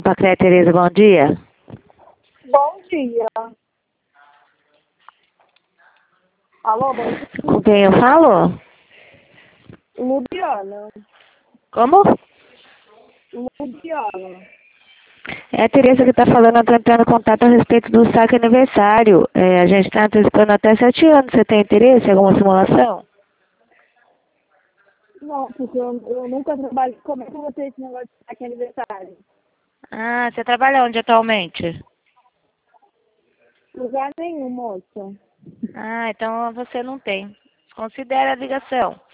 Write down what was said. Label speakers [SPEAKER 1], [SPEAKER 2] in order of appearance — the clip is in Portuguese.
[SPEAKER 1] Pacléia Tereza, bom dia.
[SPEAKER 2] Bom dia. Alô, bom dia.
[SPEAKER 1] Com quem eu falo?
[SPEAKER 2] Lubiana.
[SPEAKER 1] Como?
[SPEAKER 2] Lubiana.
[SPEAKER 1] É a Tereza que está falando, eu tô entrando em contato a respeito do saque aniversário. A gente está antecipando até 7 anos. Você tem interesse em alguma simulação?
[SPEAKER 2] Não, porque eu nunca trabalhei. Como é que eu vou ter esse negócio de saque aniversário?
[SPEAKER 1] Ah, você trabalha onde atualmente?
[SPEAKER 2] Lugar nenhum, moça.
[SPEAKER 1] Ah, então você não tem. Considere a ligação.